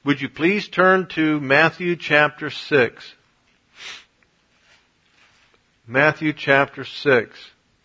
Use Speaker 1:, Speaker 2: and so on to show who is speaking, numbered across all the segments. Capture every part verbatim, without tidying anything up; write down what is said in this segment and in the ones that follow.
Speaker 1: would you please turn to Matthew chapter six? Matthew chapter six.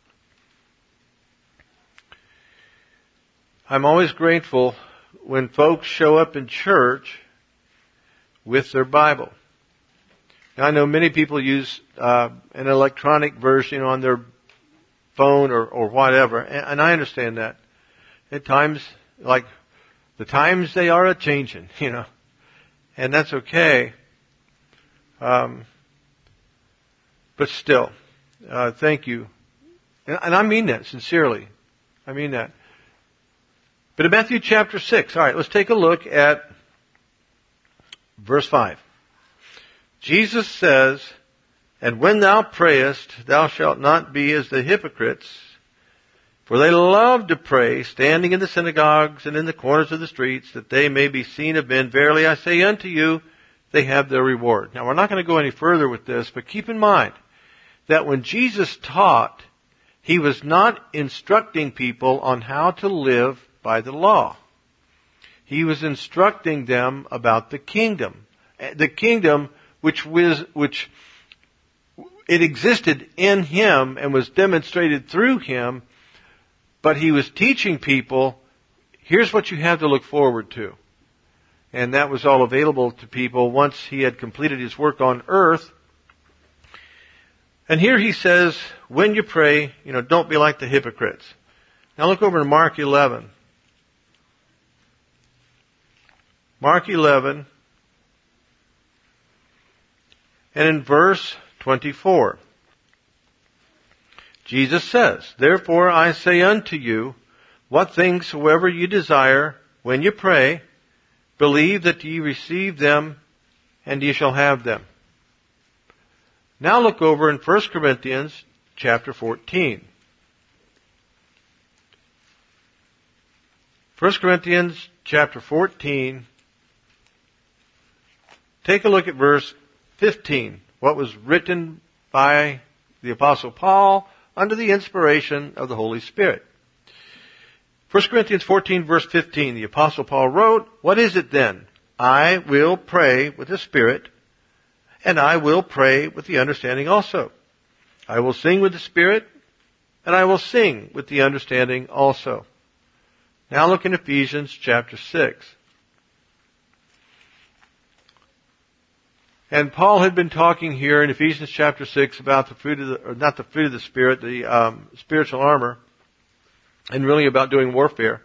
Speaker 1: I'm always grateful when folks show up in church with their Bible. Now, I know many people use uh, an electronic version on their phone or, or whatever, and, and I understand that. At times, like the times they are a-changing, you know, and that's okay. Um, but still, uh, thank you, and, and I mean that sincerely. I mean that. But in Matthew chapter six, all right, let's take a look at verse five. Jesus says, "And when thou prayest, thou shalt not be as the hypocrites, for they love to pray, standing in the synagogues and in the corners of the streets, that they may be seen of men. Verily I say unto you, they have their reward." Now, we're not going to go any further with this, but keep in mind that when Jesus taught, He was not instructing people on how to live by the law. He was instructing them about the kingdom. The kingdom which was, which it existed in Him and was demonstrated through Him, but He was teaching people, here's what you have to look forward to. And that was all available to people once He had completed His work on earth. And here He says, when you pray, you know, don't be like the hypocrites. Now look over to Mark eleven. Mark eleven. And in verse twenty-four, Jesus says, "Therefore I say unto you, what things soever you desire, when you pray, believe that ye receive them, and ye shall have them." Now look over in First Corinthians chapter fourteen. First Corinthians chapter fourteen. Take a look at verse fifteen. What was written by the Apostle Paul under the inspiration of the Holy Spirit. First Corinthians fourteen verse fifteen, the Apostle Paul wrote, "What is it then? I will pray with the Spirit, and I will pray with the understanding also. I will sing with the Spirit, and I will sing with the understanding also." Now look in Ephesians chapter six. And Paul had been talking here in Ephesians chapter six about the fruit of the, or not the fruit of the Spirit, the um, spiritual armor, and really about doing warfare.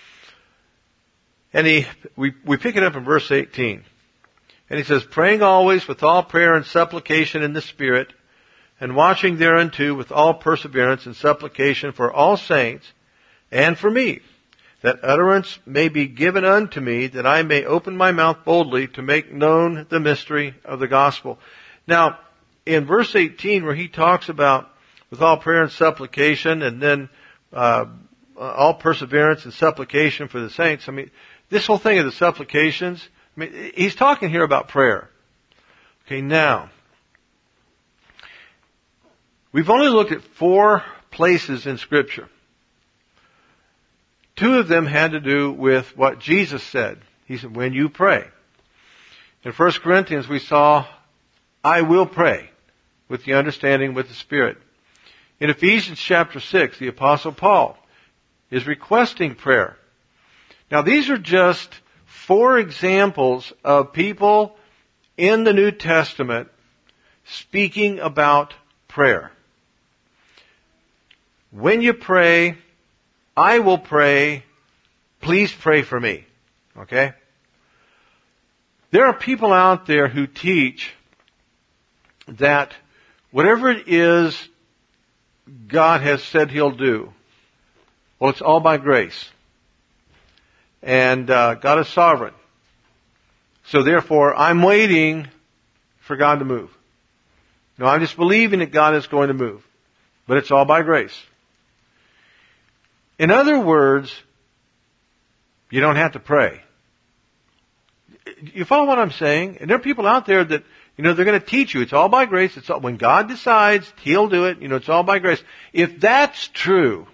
Speaker 1: And he, we, we pick it up in verse eighteen. And he says, "Praying always with all prayer and supplication in the Spirit, and watching thereunto with all perseverance and supplication for all saints, and for me, that utterance may be given unto me, that I may open my mouth boldly to make known the mystery of the gospel." Now, in verse eighteen, where he talks about with all prayer and supplication, and then uh, all perseverance and supplication for the saints, I mean, this whole thing of the supplications, I mean, he's talking here about prayer. Okay, now, we've only looked at four places in Scripture. Two of them had to do with what Jesus said. He said, when you pray. In First Corinthians, we saw, I will pray with the understanding with the Spirit. In Ephesians chapter six, the Apostle Paul is requesting prayer. Now, these are just four examples of people in the New Testament speaking about prayer. When you pray, I will pray, please pray for me. Okay? There are people out there who teach that whatever it is God has said He'll do, well, it's all by grace. And uh, God is sovereign. So therefore, I'm waiting for God to move. No, I'm just believing that God is going to move. But it's all by grace. In other words, you don't have to pray. You follow what I'm saying? And there are people out there that, you know, they're going to teach you it's all by grace. It's all, when God decides, He'll do it. You know, it's all by grace. If that's true,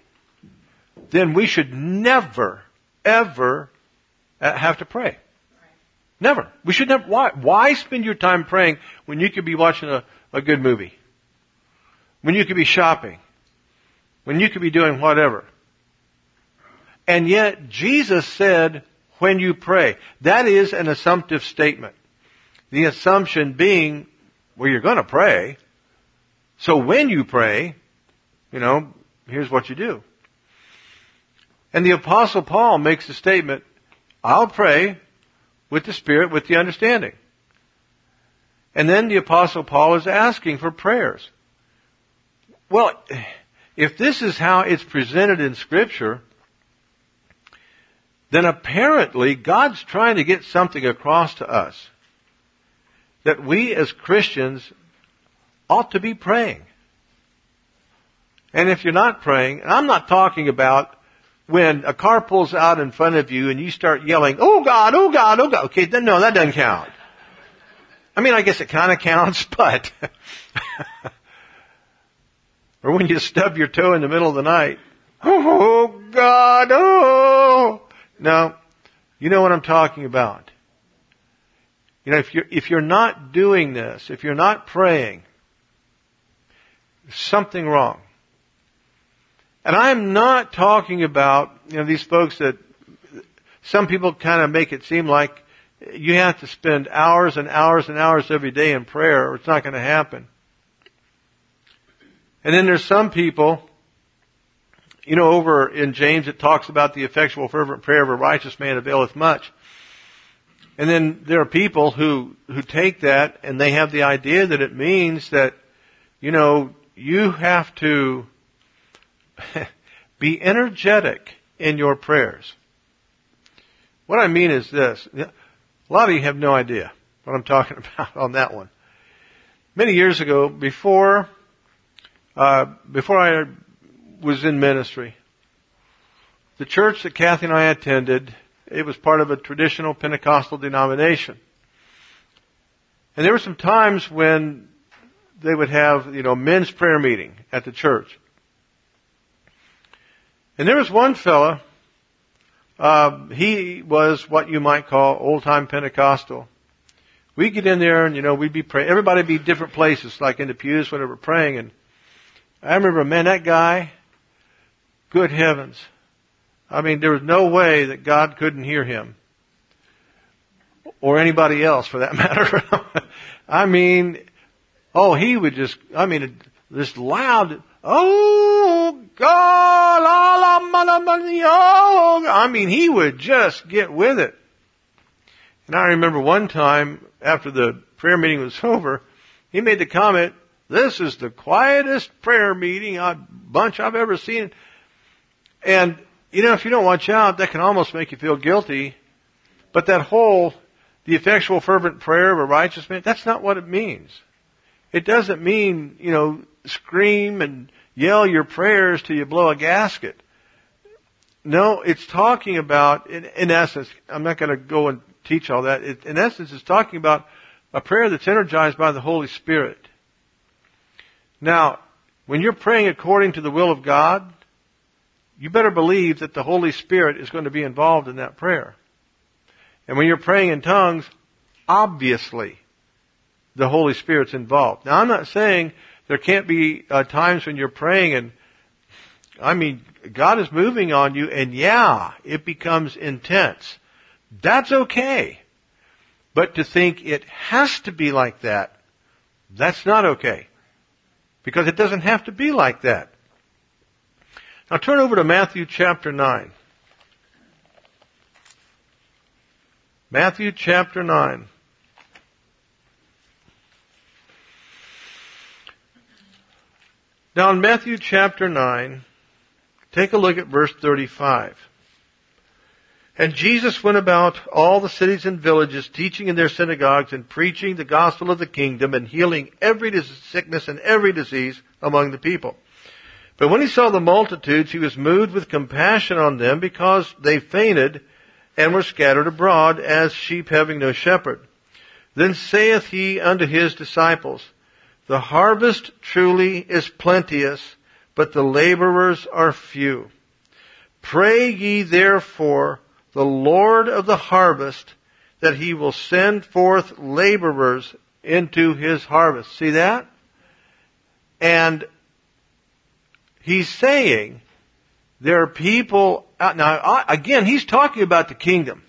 Speaker 1: then we should never, ever have to pray. Never. We should never. Why? Why spend your time praying when you could be watching a, a good movie? When you could be shopping? When you could be doing whatever? And yet, Jesus said, when you pray. That is an assumptive statement. The assumption being, well, you're going to pray. So when you pray, you know, here's what you do. And the Apostle Paul makes the statement, I'll pray with the Spirit, with the understanding. And then the Apostle Paul is asking for prayers. Well, if this is how it's presented in Scripture, then apparently God's trying to get something across to us. That we as Christians ought to be praying. And if you're not praying, and I'm not talking about when a car pulls out in front of you and you start yelling, oh God, oh God, oh God. Okay, then no, that doesn't count. I mean, I guess it kind of counts, but... or when you stub your toe in the middle of the night. Oh God, oh... No, you know what I'm talking about. You know, if you're, if you're not doing this, if you're not praying, there's something wrong. And I'm not talking about, you know, these folks that some people kind of make it seem like you have to spend hours and hours and hours every day in prayer or it's not going to happen. And then there's some people, you know, over in James it talks about the effectual fervent prayer of a righteous man availeth much. And then there are people who, who take that and they have the idea that it means that, you know, you have to be energetic in your prayers. What I mean is this. A lot of you have no idea what I'm talking about on that one. Many years ago, before, uh, before I was in ministry, the church that Kathy and I attended, it was part of a traditional Pentecostal denomination. And there were some times when they would have, you know, men's prayer meeting at the church. And there was one fella, uh, he was what you might call old-time Pentecostal. We'd get in there and, you know, we'd be praying. Everybody would be different places, like in the pews when they were praying. And I remember, man, that guy, good heavens. I mean, there was no way that God couldn't hear him. Or anybody else, for that matter. I mean, oh, he would just, I mean, this loud, oh, God, I mean, he would just get with it. And I remember one time, after the prayer meeting was over, he made the comment, this is the quietest prayer meeting, a bunch I've ever seen. And, you know, if you don't watch out, that can almost make you feel guilty. But that whole, the effectual fervent prayer of a righteous man, that's not what it means. It doesn't mean, you know, scream and yell your prayers till you blow a gasket. No, it's talking about, in, in essence, I'm not going to go and teach all that. It, in essence, it's talking about a prayer that's energized by the Holy Spirit. Now, when you're praying according to the will of God, you better believe that the Holy Spirit is going to be involved in that prayer. And when you're praying in tongues, obviously, the Holy Spirit's involved. Now, I'm not saying there can't be uh, times when you're praying and, I mean, God is moving on you and yeah, it becomes intense. That's okay. But to think it has to be like that, that's not okay. Because it doesn't have to be like that. Now turn over to Matthew chapter nine. Matthew chapter nine. Now in Matthew chapter nine, take a look at verse thirty-five. And Jesus went about all the cities and villages, teaching in their synagogues and preaching the gospel of the kingdom and healing every sickness and every disease among the people. But when he saw the multitudes, he was moved with compassion on them because they fainted and were scattered abroad as sheep having no shepherd. Then saith he unto his disciples, the harvest truly is plenteous, but the laborers are few. Pray ye therefore the Lord of the harvest that he will send forth laborers into his harvest. See that? And he's saying there are people out. Now, again, he's talking about the kingdom.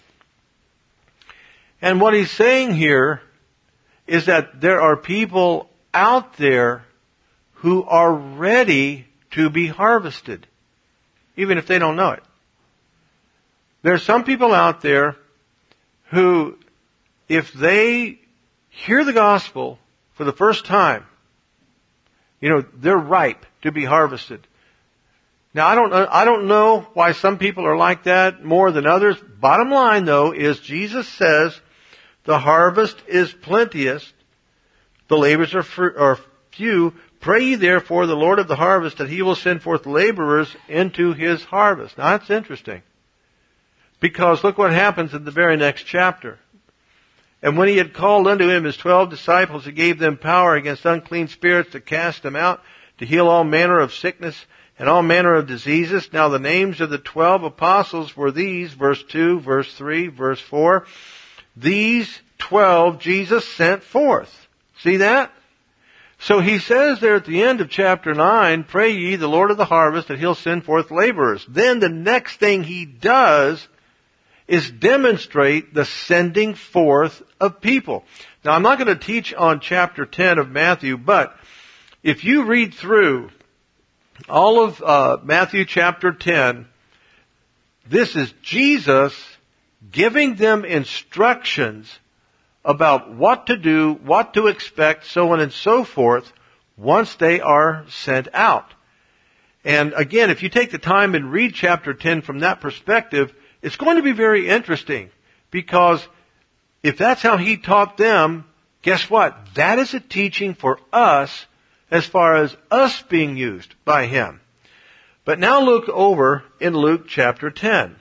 Speaker 1: And what he's saying here is that there are people out there who are ready to be harvested, even if they don't know it. There are some people out there who, if they hear the gospel for the first time, you know, they're ripe to be harvested. Now, I don't, I don't know why some people are like that more than others. Bottom line, though, is Jesus says the harvest is plenteous, the labors are, fr- are few. Pray ye therefore the Lord of the harvest that he will send forth laborers into his harvest. Now, that's interesting. Because look what happens in the very next chapter. And when he had called unto him his twelve disciples, he gave them power against unclean spirits to cast them out, to heal all manner of sickness and all manner of diseases. Now the names of the twelve apostles were these, verse two, verse three, verse four. These twelve Jesus sent forth. See that? So he says there at the end of chapter nine, pray ye the Lord of the harvest that he'll send forth laborers. Then the next thing he does is demonstrate the sending forth of people. Now, I'm not going to teach on chapter ten of Matthew, but if you read through all of uh, Matthew chapter ten, this is Jesus giving them instructions about what to do, what to expect, so on and so forth, once they are sent out. And again, if you take the time and read chapter ten from that perspective, it's going to be very interesting, because if that's how he taught them, guess what? That is a teaching for us as far as us being used by him. But now look over in Luke chapter ten.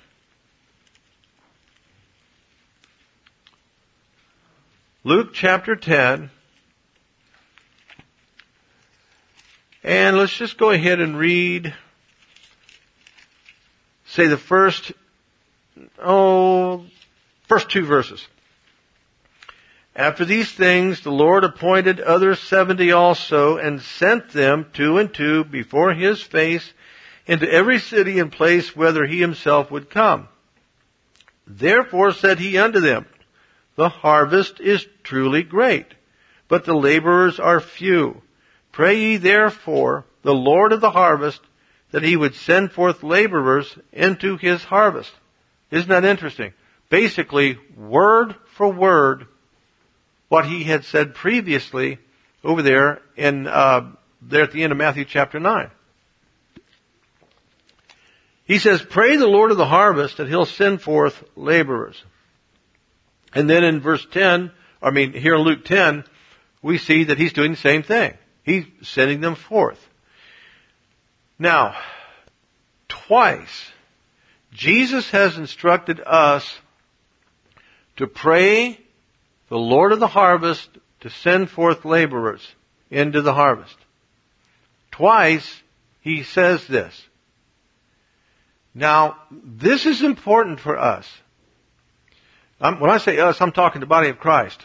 Speaker 1: Luke chapter ten. And let's just go ahead and read, say the first, oh, first two verses. After these things, the Lord appointed other seventy also, and sent them two and two before his face into every city and place whither he himself would come. Therefore said he unto them, the harvest is truly great, but the laborers are few. Pray ye therefore the Lord of the harvest that he would send forth laborers into his harvest. Isn't that interesting? Basically, word for word, what he had said previously over there in uh, there at the end of Matthew chapter nine. He says, pray the Lord of the harvest that he'll send forth laborers. And then in verse ten, I mean here in Luke ten, we see that he's doing the same thing. He's sending them forth. Now, twice, Jesus has instructed us to pray the Lord of the harvest to send forth laborers into the harvest. Twice, he says this. Now, this is important for us. I'm, when I say us, I'm talking the body of Christ.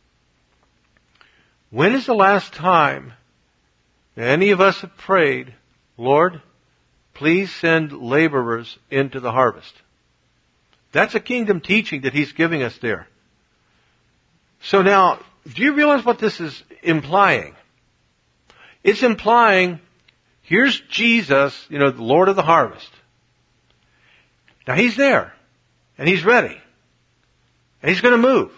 Speaker 1: When is the last time that any of us have prayed, Lord, please send laborers into the harvest? That's a kingdom teaching that he's giving us there. So now, do you realize what this is implying? It's implying, here's Jesus, you know, the Lord of the harvest. Now he's there, and he's ready, and he's going to move.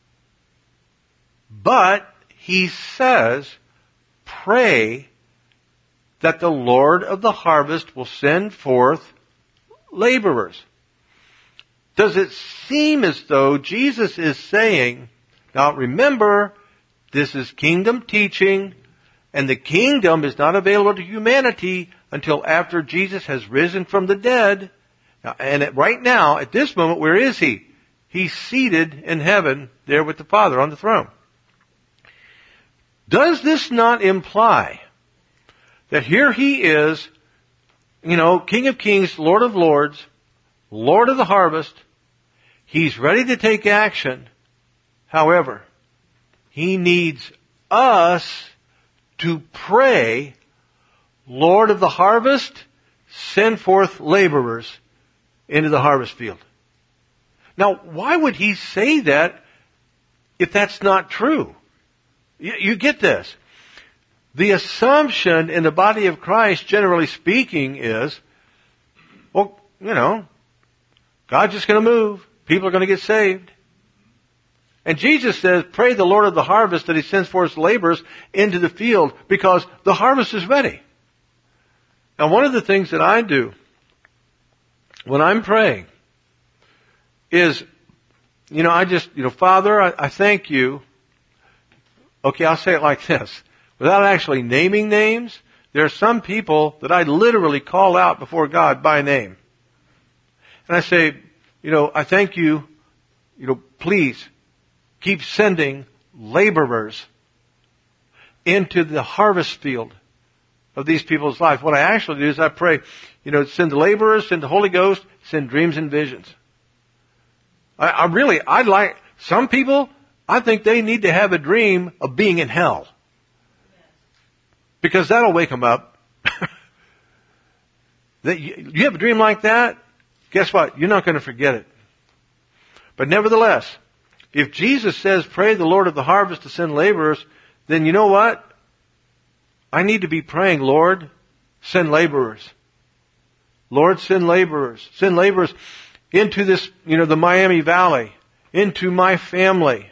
Speaker 1: But he says, pray that the Lord of the harvest will send forth laborers. Does it seem as though Jesus is saying, now remember, this is kingdom teaching, and the kingdom is not available to humanity until after Jesus has risen from the dead. Now, and at, right now, at this moment, where is he? He's seated in heaven there with the Father on the throne. Does this not imply that here he is, you know, King of Kings, Lord of Lords, Lord of the harvest? He's ready to take action, However, He needs us to pray, Lord of the harvest, send forth laborers into the harvest field. Now, why would He say that if that's not true? You, you get this. The assumption in the body of Christ, generally speaking, is, well, you know, God's just going to move. People are going to get saved. And Jesus says, pray the Lord of the harvest that He sends forth laborers into the field because the harvest is ready. Now, one of the things that I do when I'm praying is, you know, I just, you know, Father, I, I thank You. Okay, I'll say it like this. Without actually naming names, there are some people that I literally call out before God by name. And I say, you know, I thank You, you know, please keep sending laborers into the harvest field of these people's life. What I actually do is I pray, you know, send the laborers, send the Holy Ghost, send dreams and visions. I, I really, I like, some people, I think they need to have a dream of being in hell. Because that'll wake them up. That you, you have a dream like that, guess what? You're not going to forget it. But nevertheless, if Jesus says, pray the Lord of the harvest to send laborers, then you know what? I need to be praying, Lord, send laborers. Lord, send laborers. Send laborers into this, you know, the Miami Valley, into my family,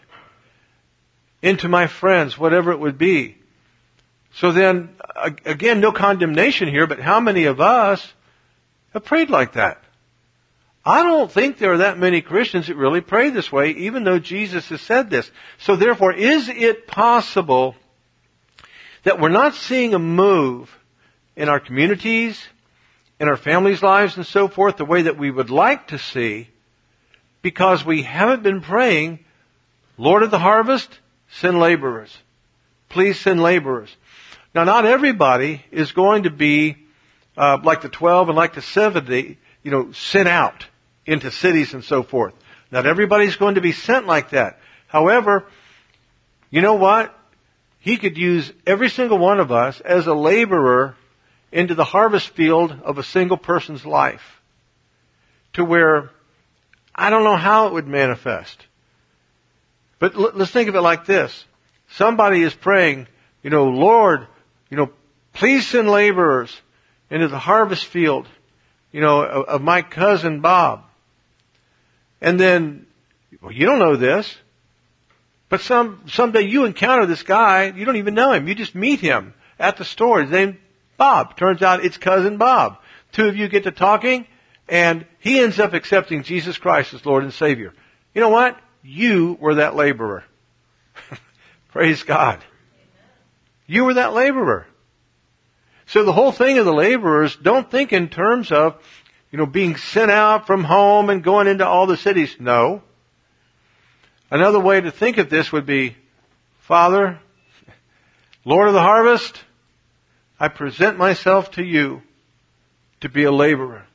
Speaker 1: into my friends, whatever it would be. So then, again, no condemnation here, but how many of us have prayed like that? I don't think there are that many Christians that really pray this way, even though Jesus has said this. So therefore, is it possible that we're not seeing a move in our communities, in our families' lives and so forth, the way that we would like to see, because we haven't been praying, Lord of the harvest, send laborers. Please send laborers. Now, not everybody is going to be uh, like the twelve and like the seventy, you know, sent out into cities and so forth. Not everybody's going to be sent like that. However, you know what? He could use every single one of us as a laborer into the harvest field of a single person's life, to where I don't know how it would manifest. But l- let's think of it like this. Somebody is praying, you know, Lord, you know, please send laborers into the harvest field, you know, of, of my cousin Bob. And then, well, you don't know this, but some someday you encounter this guy, you don't even know him. You just meet him at the store. His name's Bob. Turns out it's cousin Bob. Two of you get to talking, and he ends up accepting Jesus Christ as Lord and Savior. You know what? You were that laborer. Praise God. You were that laborer. So the whole thing of the laborers, don't think in terms of, you know, being sent out from home and going into all the cities. No. Another way to think of this would be, Father, Lord of the harvest, I present myself to You to be a laborer.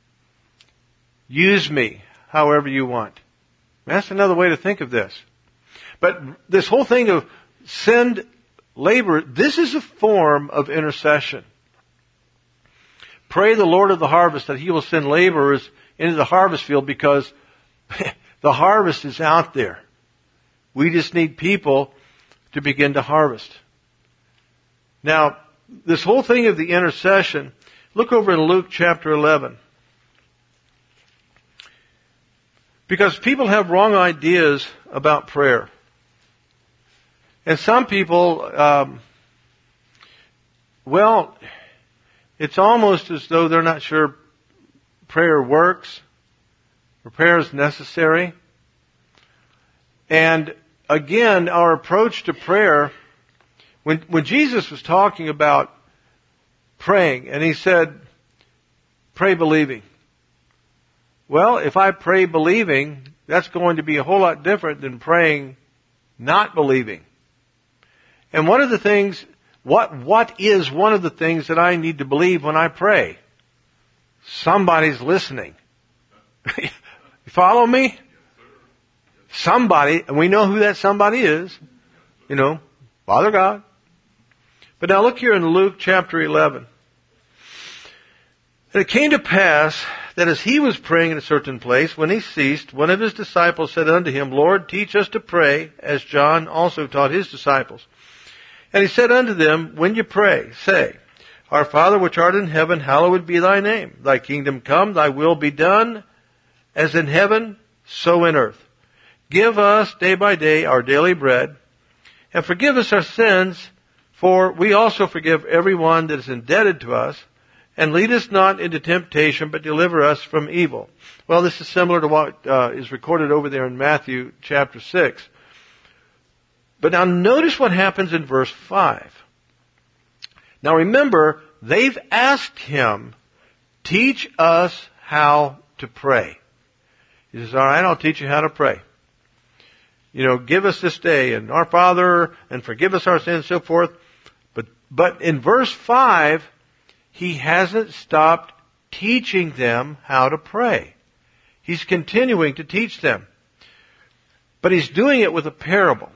Speaker 1: Use me however You want. That's another way to think of this. But this whole thing of send labor, this is a form of intercession. Pray the Lord of the harvest that He will send laborers into the harvest field, because the harvest is out there. We just need people to begin to harvest. Now, this whole thing of the intercession, look over in Luke chapter eleven. Because people have wrong ideas about prayer. And some people, um, well, it's almost as though they're not sure prayer works or prayer is necessary. And again, our approach to prayer, when, when Jesus was talking about praying, and He said, pray believing. Well, if I pray believing, that's going to be a whole lot different than praying not believing. And one of the things, what, what is one of the things that I need to believe when I pray? Somebody's listening. You follow me? somebody, and we know who that somebody is, you know, Father God. But now look here in Luke chapter eleven. And it came to pass that as he was praying in a certain place, when he ceased, one of his disciples said unto him, Lord, teach us to pray, as John also taught his disciples. And he said unto them, when you pray, say, Our Father which art in heaven, hallowed be thy name. Thy kingdom come, thy will be done, as in heaven, so in earth. Give us day by day our daily bread, and forgive us our sins, for we also forgive everyone that is indebted to us. And lead us not into temptation, but deliver us from evil. Well, this is similar to what uh, is recorded over there in Matthew chapter six. But now notice what happens in verse five. Now remember, they've asked him, teach us how to pray. He says, all right, I'll teach you how to pray. You know, give us this day, and our Father, and forgive us our sins, and so forth. But, but in verse five, he hasn't stopped teaching them how to pray. He's continuing to teach them. But he's doing it with a parable.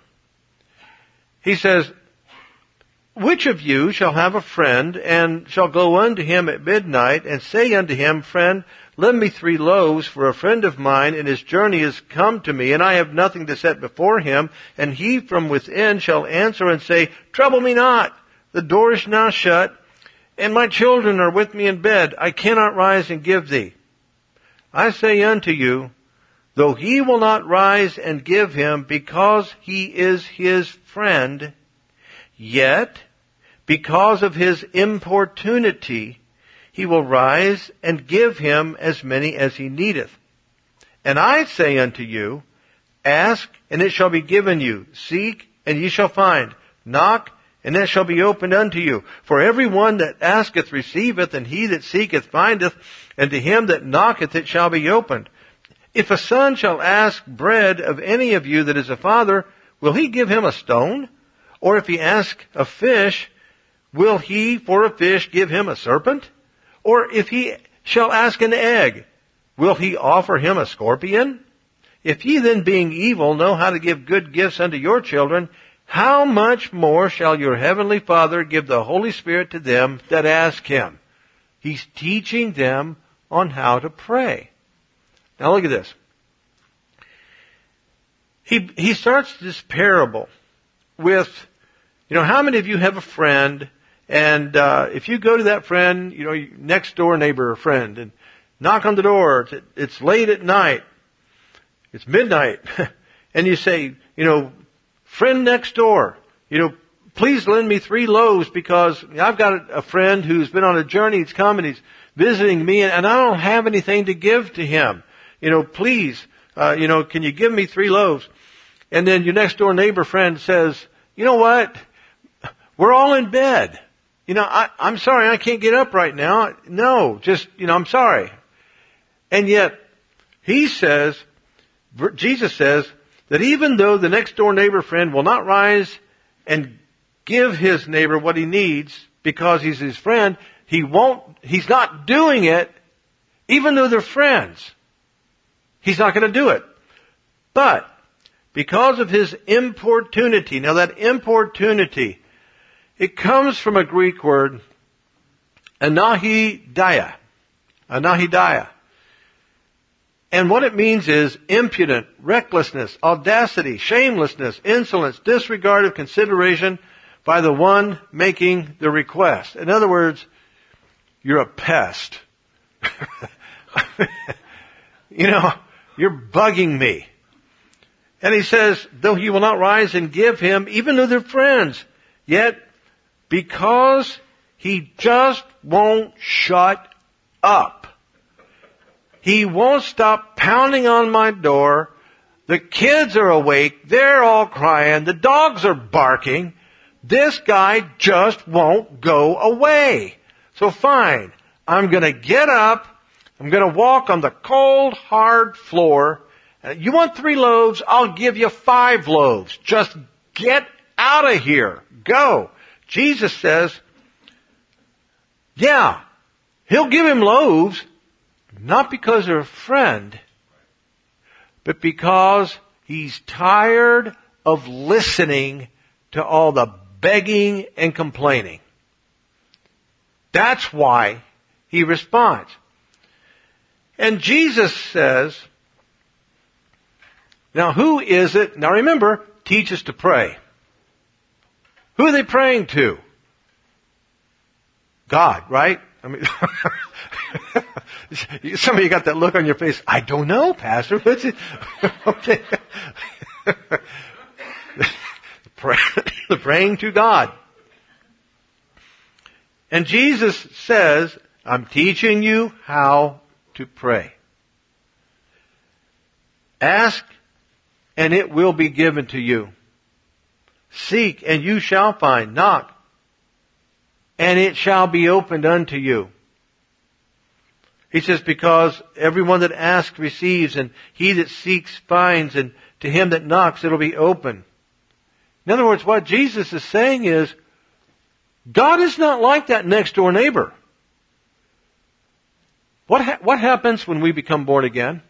Speaker 1: He says, which of you shall have a friend, and shall go unto him at midnight, and say unto him, Friend, lend me three loaves, for a friend of mine in his journey is come to me, and I have nothing to set before him. And he from within shall answer and say, Trouble me not, the door is now shut, and my children are with me in bed. I cannot rise and give thee. I say unto you, though he will not rise and give him, because he is his friend, yet because of his importunity, he will rise and give him as many as he needeth. And I say unto you, ask, and it shall be given you. Seek, and ye shall find. Knock, and it shall be opened unto you. For every one that asketh receiveth, and he that seeketh findeth, and to him that knocketh it shall be opened. If a son shall ask bread of any of you that is a father, will he give him a stone? Or if he ask a fish, will he for a fish give him a serpent? Or if he shall ask an egg, will he offer him a scorpion? If ye then, being evil, know how to give good gifts unto your children, how much more shall your heavenly Father give the Holy Spirit to them that ask him? He's teaching them on how to pray. Now look at this. He, he starts this parable with, you know, how many of you have a friend, and uh, if you go to that friend, you know, your next door neighbor or friend, and knock on the door, it's, it's late at night, it's midnight, and you say, you know, friend next door, you know, please lend me three loaves because I've got a friend who's been on a journey, he's come and he's visiting me, and I don't have anything to give to him. You know, please, uh, you know, can you give me three loaves? And then your next door neighbor friend says, you know what? We're all in bed. You know, I, I'm sorry, I can't get up right now. No, just, you know, I'm sorry. And yet, he says, Jesus says, that even though the next door neighbor friend will not rise and give his neighbor what he needs because he's his friend, he won't, he's not doing it even though they're friends. He's not going to do it. But because of his importunity, now that importunity, it comes from a Greek word, anahidia. Anahidia. And what it means is impudent, recklessness, audacity, shamelessness, insolence, disregard of consideration by the one making the request. In other words, you're a pest. You know, you're bugging me. And he says, though he will not rise and give him, even though they're friends, yet because he just won't shut up. He won't stop pounding on my door. The kids are awake. They're all crying. The dogs are barking. This guy just won't go away. So fine. I'm going to get up. I'm going to walk on the cold, hard floor. You want three loaves? I'll give you five loaves. Just get out of here. Go. Jesus says, yeah, he'll give him loaves. Not because they're a friend, but because He's tired of listening to all the begging and complaining. That's why he responds. And Jesus says, now who is it? Now remember, teach us to pray. Who are they praying to? God, right? I mean, some of you got that look on your face. I don't know, Pastor. What's it? Okay. Praying to God. And Jesus says, I'm teaching you how to pray. Ask, and it will be given to you. Seek, and you shall find. Knock, and it shall be opened unto you. He says, because everyone that asks receives, and he that seeks finds, and to him that knocks it'll be open. In other words, what Jesus is saying is, God is not like that next door neighbor. What ha- what happens when we become born again?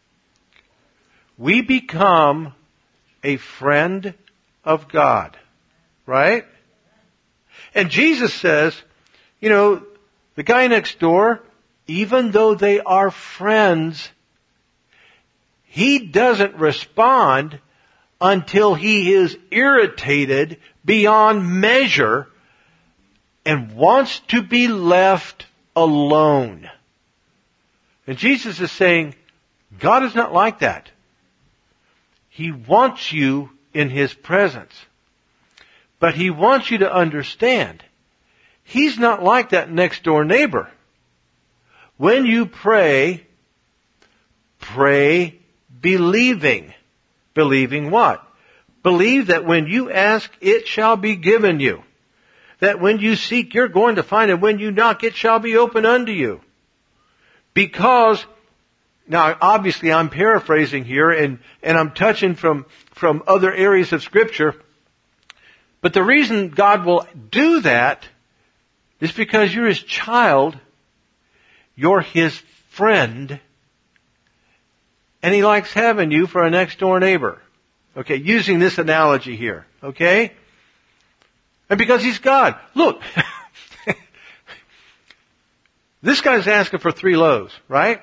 Speaker 1: We become a friend of God, right? And Jesus says, you know, the guy next door, even though they are friends, he doesn't respond until he is irritated beyond measure and wants to be left alone. And Jesus is saying, God is not like that. He wants you in His presence. But He wants you to understand, He's not like that next door neighbor. When you pray, pray believing. Believing what? Believe that when you ask, it shall be given you. That when you seek, you're going to find, and when you knock, it shall be open unto you. Because, now obviously I'm paraphrasing here, and, and I'm touching from, from other areas of Scripture, but the reason God will do that is because you're His child, you're His friend, and He likes having you for a next door neighbor. Okay, using this analogy here, okay? And because He's God. Look, this guy's asking for three loaves, right?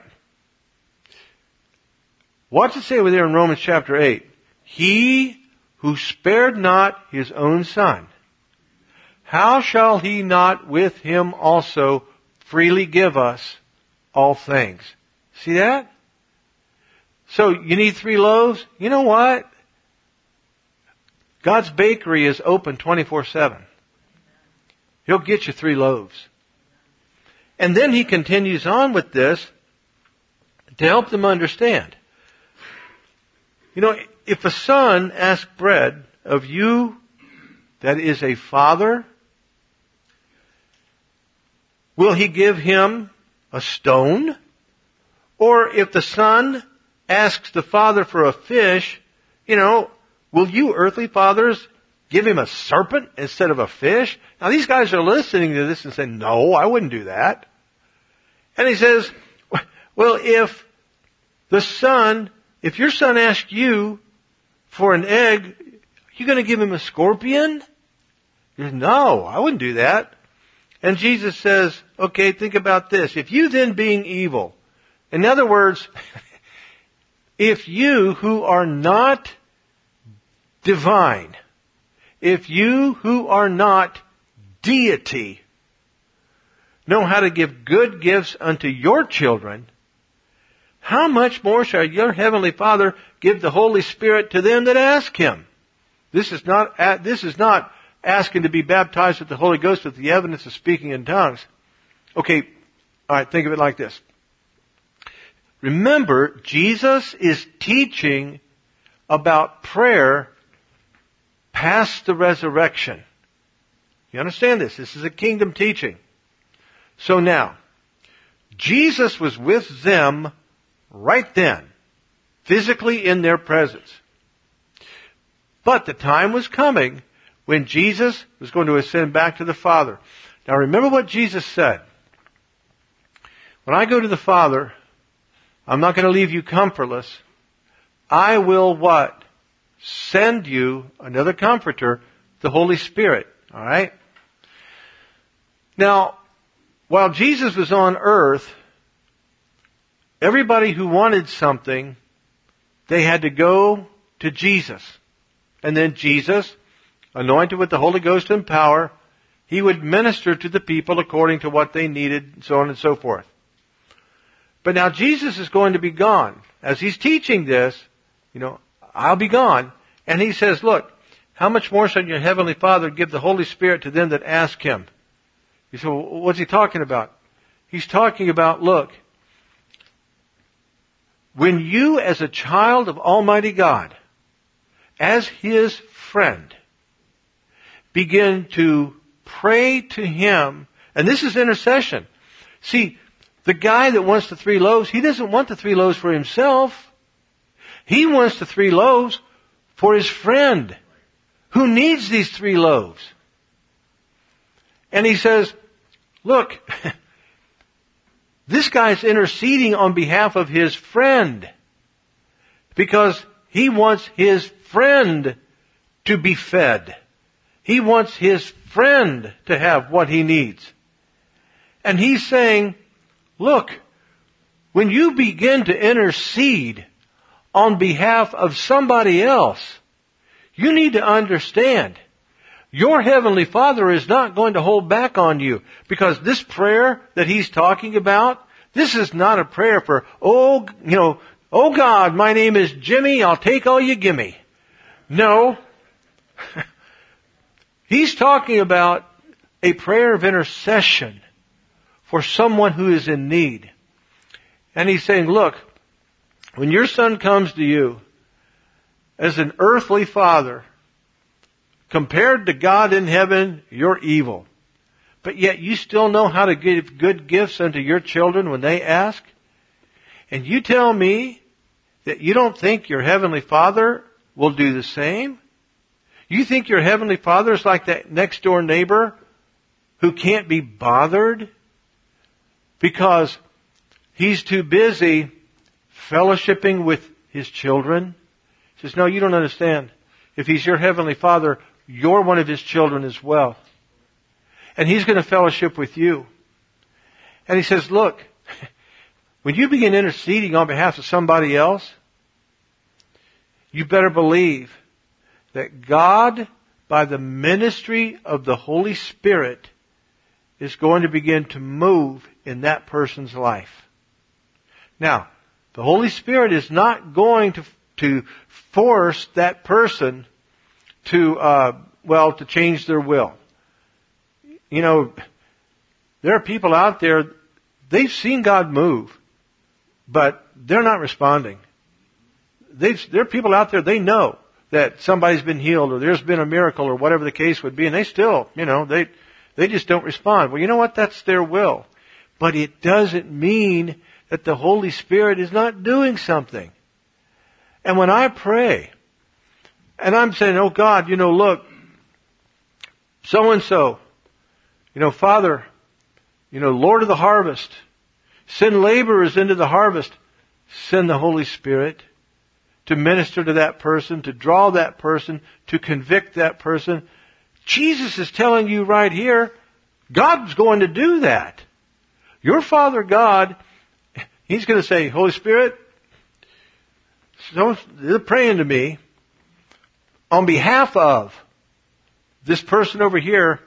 Speaker 1: What's it say over there in Romans chapter eight? He who spared not His own Son, how shall He not with Him also freely give us all things? See that? So you need three loaves? You know what? God's bakery is open twenty-four seven. He'll get you three loaves. And then He continues on with this to help them understand. You know, if a son asks bread of you that is a father, will he give him a stone? Or if the son asks the father for a fish, you know, will you earthly fathers give him a serpent instead of a fish? Now these guys are listening to this and saying, no, I wouldn't do that. And he says, well, if the son, if your son asks you for an egg, you going to give him a scorpion? He says, no, I wouldn't do that. And Jesus says, okay, think about this. If you then being evil, in other words, if you who are not divine, if you who are not deity know how to give good gifts unto your children, how much more shall your heavenly Father give the Holy Spirit to them that ask Him? This is not, this is not asking to be baptized with the Holy Ghost with the evidence of speaking in tongues. Okay, alright, think of it like this. Remember, Jesus is teaching about prayer past the resurrection. You understand this? This is a kingdom teaching. So now, Jesus was with them right then, physically in their presence. But the time was coming when Jesus was going to ascend back to the Father. Now remember what Jesus said. When I go to the Father, I'm not going to leave you comfortless. I will what? send you another comforter, the Holy Spirit. All right? Now, while Jesus was on earth, everybody who wanted something, they had to go to Jesus. And then Jesus, anointed with the Holy Ghost and power, He would minister to the people according to what they needed, and so on and so forth. But now Jesus is going to be gone. As He's teaching this, you know, I'll be gone. And He says, look, how much more shall your Heavenly Father give the Holy Spirit to them that ask Him? You say, well, what's He talking about? He's talking about, look, when you as a child of Almighty God, as His friend, begin to pray to Him, and this is intercession. See, the guy that wants the three loaves, he doesn't want the three loaves for himself. He wants the three loaves for his friend who needs these three loaves. And he says, look, this guy's interceding on behalf of his friend because he wants his friend to be fed. He wants his friend to have what he needs. And he's saying, look, when you begin to intercede on behalf of somebody else, you need to understand your Heavenly Father is not going to hold back on you, because this prayer that He's talking about, this is not a prayer for, oh, you know, oh God, my name is Jimmy, I'll take all you gimme. No. He's talking about a prayer of intercession for someone who is in need. And He's saying, look, when your son comes to you as an earthly father, compared to God in heaven, you're evil. But yet you still know how to give good gifts unto your children when they ask? And you tell me that you don't think your Heavenly Father will do the same? You think your Heavenly Father is like that next door neighbor who can't be bothered because he's too busy fellowshipping with his children? He says, no, you don't understand. If He's your Heavenly Father, you're one of His children as well. And He's going to fellowship with you. And He says, look, when you begin interceding on behalf of somebody else, you better believe that God, by the ministry of the Holy Spirit, is going to begin to move in that person's life. Now, the Holy Spirit is not going to, to force that person to, uh, well, to change their will. You know, there are people out there, they've seen God move, but they're not responding. They've, there are people out there, they know that somebody's been healed or there's been a miracle or whatever the case would be, and they still, you know, they, they just don't respond. Well, you know what? That's their will. But it doesn't mean that the Holy Spirit is not doing something. And when I pray, and I'm saying, oh God, you know, look, so-and-so, you know, Father, you know, Lord of the harvest, send laborers into the harvest, send the Holy Spirit to minister to that person, to draw that person, to convict that person. Jesus is telling you right here, God's going to do that. Your Father God, He's going to say, Holy Spirit, so they're praying to me on behalf of this person over here.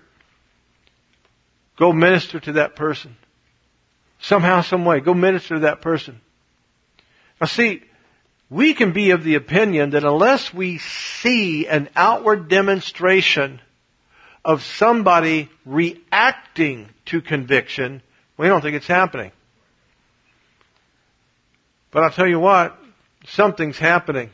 Speaker 1: Go minister to that person. Somehow, some way, go minister to that person. Now see, we can be of the opinion that unless we see an outward demonstration of somebody reacting to conviction, we don't think it's happening. But I'll tell you what, something's happening.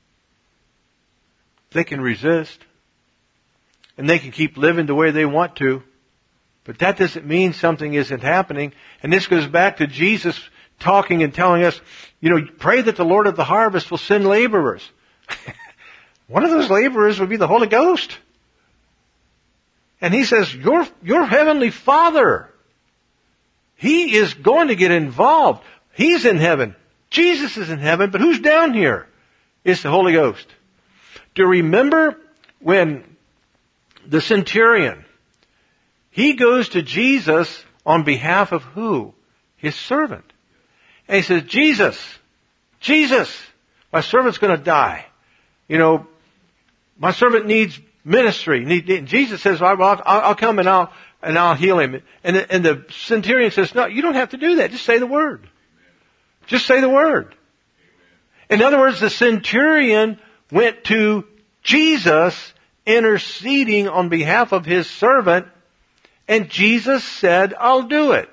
Speaker 1: They can resist. And they can keep living the way they want to. But that doesn't mean something isn't happening. And this goes back to Jesus talking and telling us, you know, pray that the Lord of the harvest will send laborers. One of those laborers would be the Holy Ghost. And He says, your, your Heavenly Father, He is going to get involved. He's in heaven. Jesus is in heaven, but who's down here? It's the Holy Ghost. Do you remember when the centurion, he goes to Jesus on behalf of who? His servant. And he says, Jesus, Jesus, my servant's going to die. You know, my servant needs ministry. And Jesus says, well, I'll, I'll come and I'll, and I'll heal him. And the, and the centurion says, no, you don't have to do that. Just say the word. Just say the word. In other words, the centurion went to Jesus interceding on behalf of his servant, and Jesus said, I'll do it.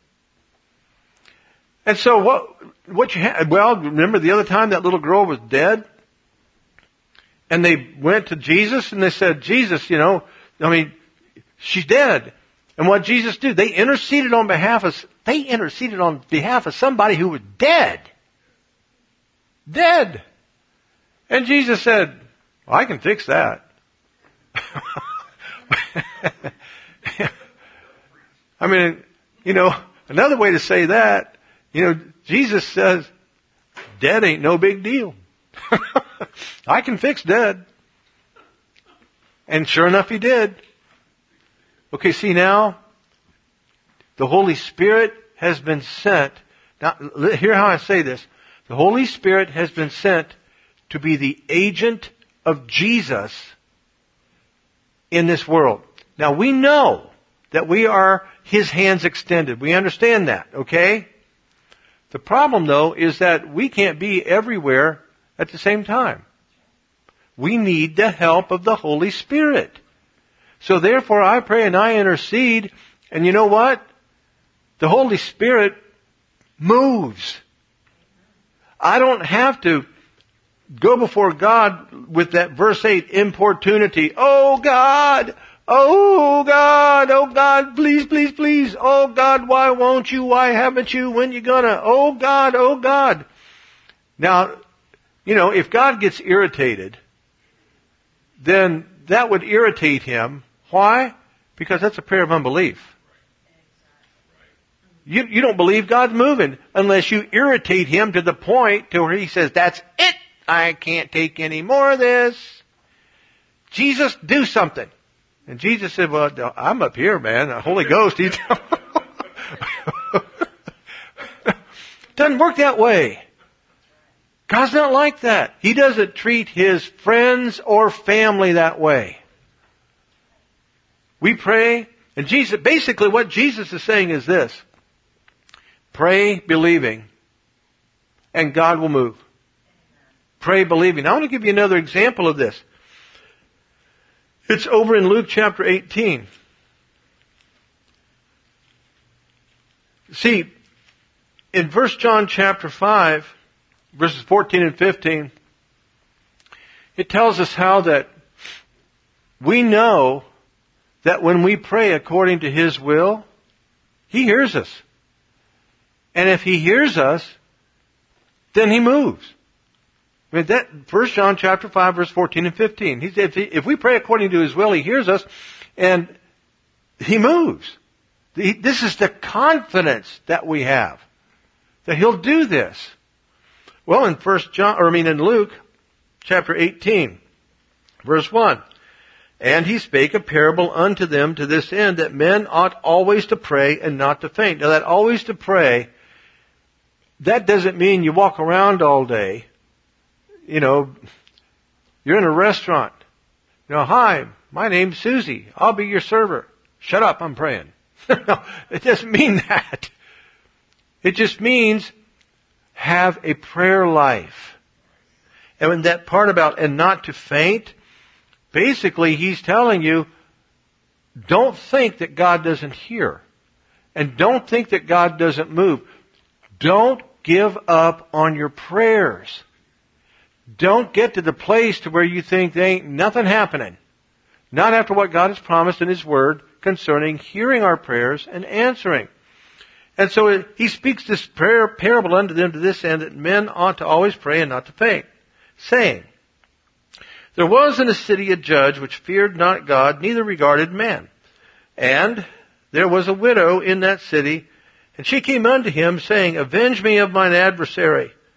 Speaker 1: And so what, what you had, well, remember the other time that little girl was dead? And they went to Jesus and they said, Jesus, you know, I mean, she's dead. And what Jesus did, they interceded on behalf of, they interceded on behalf of somebody who was dead. Dead. And Jesus said, well, I can fix that. I mean, you know, another way to say that, you know, Jesus says, dead ain't no big deal. I can fix dead. And sure enough, he did. Okay, see now, the Holy Spirit has been sent. Now, hear how I say this. The Holy Spirit has been sent to be the agent of Jesus in this world. Now, we know that we are His hands extended. We understand that, okay? The problem, though, is that we can't be everywhere at the same time. We need the help of the Holy Spirit. So therefore, I pray and I intercede, and you know what? The Holy Spirit moves. I don't have to go before God with that verse eight importunity. Oh God! Oh God! Oh God! Please, please, please! Oh God, why won't you? Why haven't you? When you gonna? Oh God! Oh God! Now, you know, if God gets irritated, then that would irritate Him. Why? Because that's a prayer of unbelief. You, you don't believe God's moving unless you irritate Him to the point to where He says, that's it! I can't take any more of this. Jesus, do something. And Jesus said, well, I'm up here, man. The Holy Ghost, He's... Doesn't work that way. God's not like that. He doesn't treat His friends or family that way. We pray, and Jesus, basically what Jesus is saying is this. Pray believing, and God will move. Pray believing. I want to give you another example of this. It's over in Luke chapter eighteen. See, in First John chapter five, verses fourteen and fifteen, it tells us how that we know that when we pray according to His will, He hears us. And if He hears us, then He moves. I mean, that, First John chapter five, verse fourteen and fifteen. He said, if, he, if we pray according to His will, He hears us, and He moves. He, this is the confidence that we have, that He'll do this. Well, in First John, or I mean in Luke chapter eighteen, verse one, and He spake a parable unto them to this end, that men ought always to pray and not to faint. Now that always to pray, that doesn't mean you walk around all day. You know, you're in a restaurant. You know, hi, my name's Susie. I'll be your server. Shut up, I'm praying. No, it doesn't mean that. It just means have a prayer life. And when that part about and not to faint, basically He's telling you, don't think that God doesn't hear. And don't think that God doesn't move. Don't give up on your prayers. Don't get to the place to where you think there ain't nothing happening. Not after what God has promised in His Word concerning hearing our prayers and answering. And so He speaks this prayer parable unto them to this end, that men ought to always pray and not to faint, saying, there was in a city a judge which feared not God, neither regarded man. And there was a widow in that city, and she came unto him, saying, avenge me of mine adversary.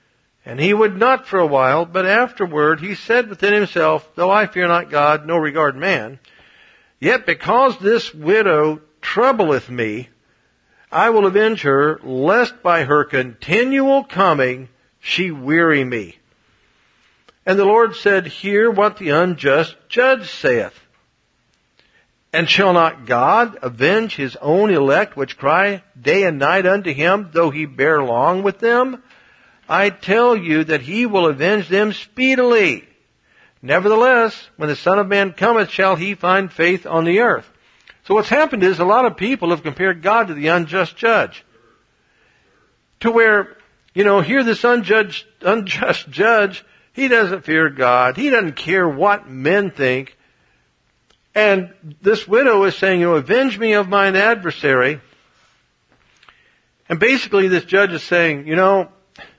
Speaker 1: And he would not for a while, but afterward he said within himself, though I fear not God, nor regard man, yet because this widow troubleth me, I will avenge her, lest by her continual coming she weary me. And the Lord said, hear what the unjust judge saith. And shall not God avenge his own elect, which cry day and night unto him, though he bear long with them? I tell you that he will avenge them speedily. Nevertheless, when the Son of Man cometh, shall he find faith on the earth? So what's happened is a lot of people have compared God to the unjust judge. To where, you know, here this unjudged, unjust judge, he doesn't fear God. He doesn't care what men think. And this widow is saying, you know, avenge me of mine adversary. And basically this judge is saying, you know,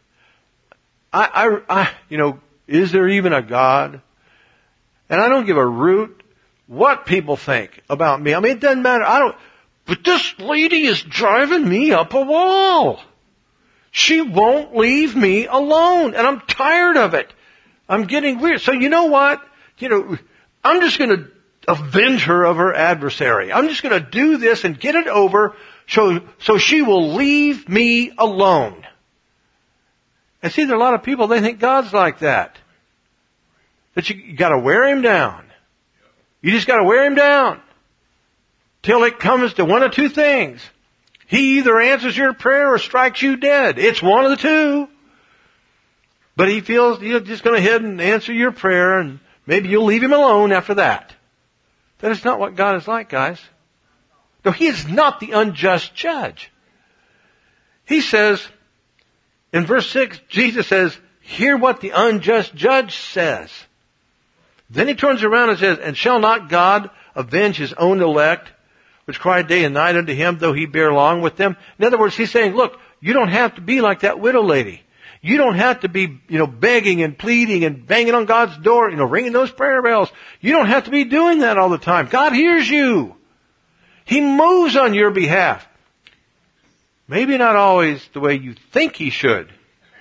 Speaker 1: I, I, I, you know, is there even a God? And I don't give a root what people think about me. I mean, it doesn't matter. I don't, but this lady is driving me up a wall. She won't leave me alone, and I'm tired of it. I'm getting weird. So you know what? You know, I'm just going to avenge her of her adversary. I'm just going to do this and get it over so, so she will leave me alone. And see, there are a lot of people, they think God's like that. That you, you gotta wear him down. You just gotta wear him down. Till it comes to one of two things. He either answers your prayer or strikes you dead. It's one of the two. But he feels you're just gonna head and answer your prayer, and maybe you'll leave him alone after that. That is not what God is like, guys. No, he is not the unjust judge. He says, in verse six, Jesus says, hear what the unjust judge says. Then he turns around and says, and shall not God avenge his own elect, which cry day and night unto him, though he bear long with them? In other words, he's saying, look, you don't have to be like that widow lady. You don't have to be, you know, begging and pleading and banging on God's door, you know, ringing those prayer bells. You don't have to be doing that all the time. God hears you. He moves on your behalf. Maybe not always the way you think he should.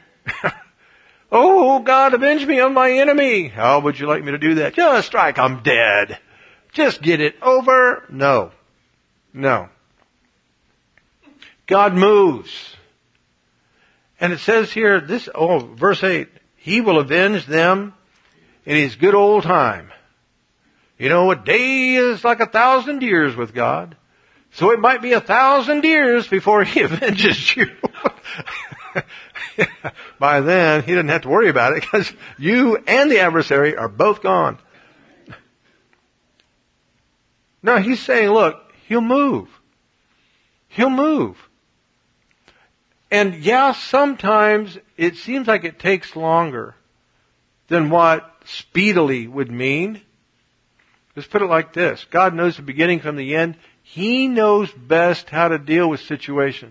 Speaker 1: Oh, God, avenge me of my enemy. How would you like me to do that? Just strike, I'm dead. Just get it over. No. No. God moves. And it says here, this, oh, verse eight, he will avenge them in his good old time. You know, a day is like a thousand years with God. So it might be a thousand years before he avenges you. By then, he doesn't have to worry about it because you and the adversary are both gone. No, he's saying, look, he'll move. He'll move. And yeah, sometimes it seems like it takes longer than what speedily would mean. Let's put it like this. God knows the beginning from the end. He knows best how to deal with situations.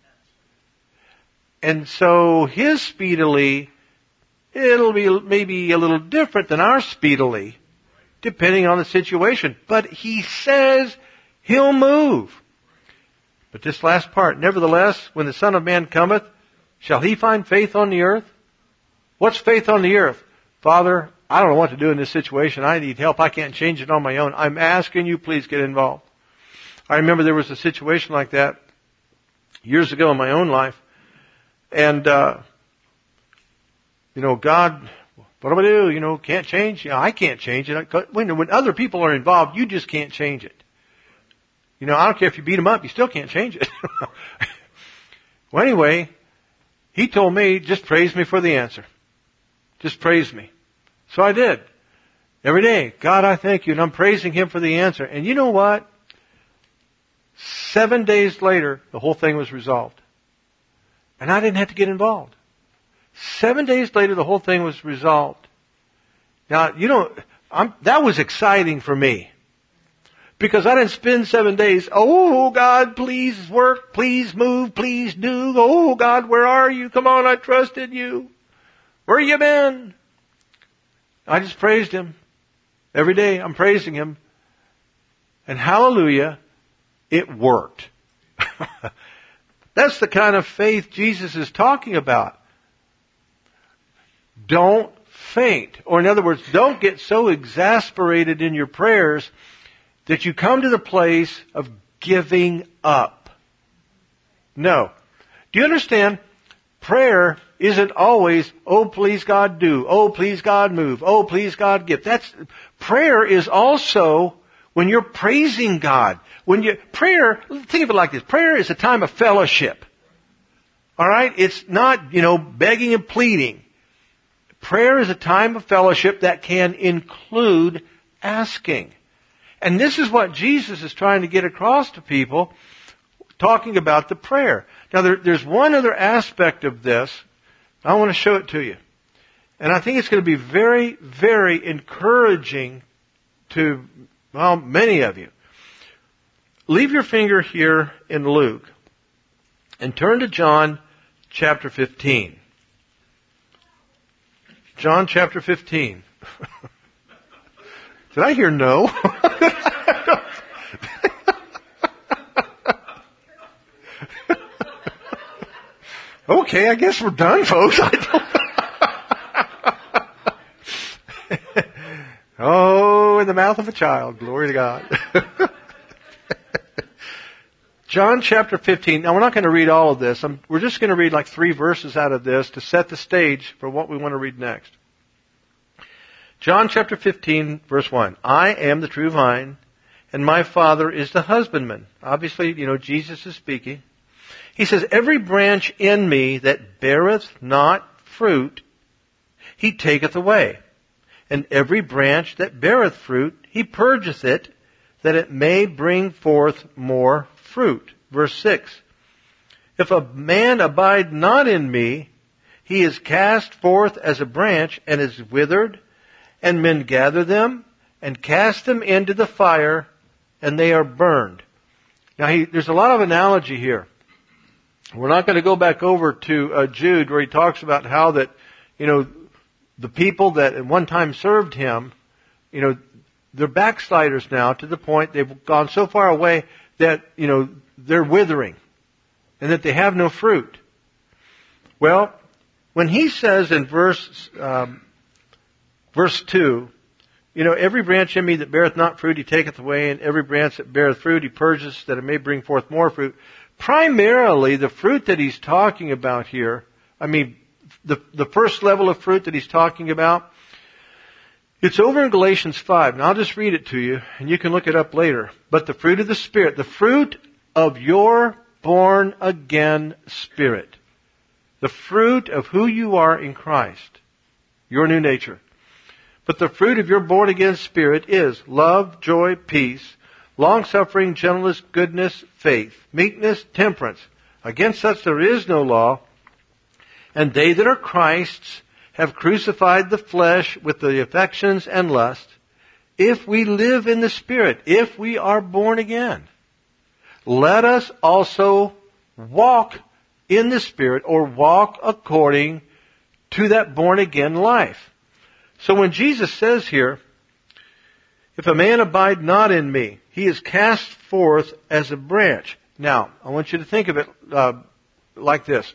Speaker 1: And so his speedily, it'll be maybe a little different than our speedily, depending on the situation. But he says he'll move. But this last part, nevertheless, when the Son of Man cometh, shall he find faith on the earth? What's faith on the earth? Father, I don't know what to do in this situation. I need help. I can't change it on my own. I'm asking you, please get involved. I remember there was a situation like that years ago in my own life. And, uh, you know, God, what do I do? You know, can't change? You know, I can't change it. When, when other people are involved, you just can't change it. You know, I don't care if you beat them up, you still can't change it. Well, anyway, he told me, just praise me for the answer. Just praise me. So I did. Every day, God, I thank you. And I'm praising him for the answer. And you know what? Seven days later, the whole thing was resolved. And I didn't have to get involved. Seven days later, the whole thing was resolved. Now, you know, I'm, that was exciting for me. Because I didn't spend seven days, oh, God, please work, please move, please do. Oh, God, where are you? Come on, I trusted you. Where you been? I just praised him. Every day I'm praising him. And hallelujah, it worked. That's the kind of faith Jesus is talking about. don't faint. Or in other words, don't get so exasperated in your prayers that you come to the place of giving up. No. Do you understand? Prayer isn't always, oh, please God do. Oh, please God move. Oh, please God give. That's, prayer is also when you're praising God. When you, prayer, think of it like this. Prayer is a time of fellowship. Alright? It's not, you know, begging and pleading. Prayer is a time of fellowship that can include asking. And this is what Jesus is trying to get across to people, talking about the prayer. Now, there, there's one other aspect of this. I want to show it to you. And I think it's going to be very, very encouraging to, well, many of you. Leave your finger here in Luke and turn to John chapter fifteen. John chapter fifteen. Did I hear no? Okay, I guess we're done, folks. Oh, in the mouth of a child. Glory to God. John chapter fifteen. Now, we're not going to read all of this. I'm, we're just going to read like three verses out of this to set the stage for what we want to read next. John chapter fifteen, verse one. I am the true vine, and my Father is the husbandman. Obviously, you know, Jesus is speaking. He says, every branch in me that beareth not fruit, he taketh away. And every branch that beareth fruit, he purgeth it, that it may bring forth more fruit. Verse six. If a man abide not in me, he is cast forth as a branch and is withered, and men gather them and cast them into the fire, and they are burned. Now, he, there's a lot of analogy here. We're not going to go back over to uh, Jude where he talks about how that, you know, the people that at one time served him, you know, they're backsliders now to the point they've gone so far away that, you know, they're withering and that they have no fruit. Well, when he says in verse, um, verse two, you know, every branch in me that beareth not fruit, he taketh away, and every branch that beareth fruit, he purges, that it may bring forth more fruit. Primarily, the fruit that he's talking about here, I mean, the, the first level of fruit that he's talking about, it's over in Galatians five. Now, I'll just read it to you, and you can look it up later. But the fruit of the Spirit, the fruit of your born-again spirit, the fruit of who you are in Christ, your new nature. But the fruit of your born-again spirit is love, joy, peace, long-suffering, gentleness, goodness, faith, meekness, temperance. Against such there is no law. And they that are Christ's have crucified the flesh with the affections and lust. If we live in the Spirit, if we are born again, let us also walk in the Spirit, or walk according to that born again life. So when Jesus says here, if a man abide not in me, he is cast forth as a branch. Now, I want you to think of it uh, like this.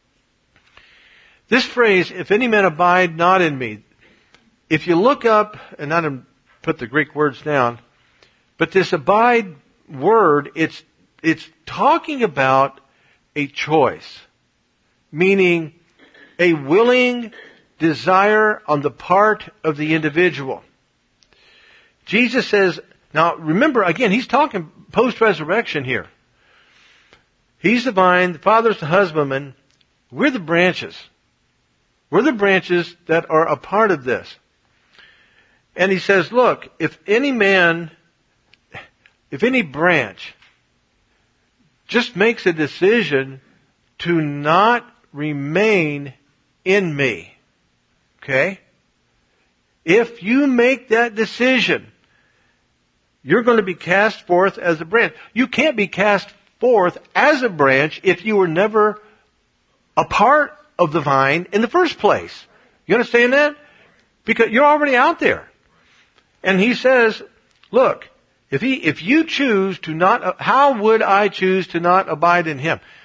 Speaker 1: This phrase, if any man abide not in me, if you look up, and I didn't put the Greek words down, but this abide word, it's, it's talking about a choice, meaning a willing desire on the part of the individual. Jesus says, now remember, again, he's talking post-resurrection here. He's the vine, the Father's the husbandman, we're the branches. We're the branches that are a part of this. And he says, look, if any man, if any branch just makes a decision to not remain in me, okay? If you make that decision, you're going to be cast forth as a branch. You can't be cast forth as a branch if you were never a part of the vine in the first place. You understand that? Because you're already out there. And he says, look, if he, if you choose to not, how would I choose to not abide in him?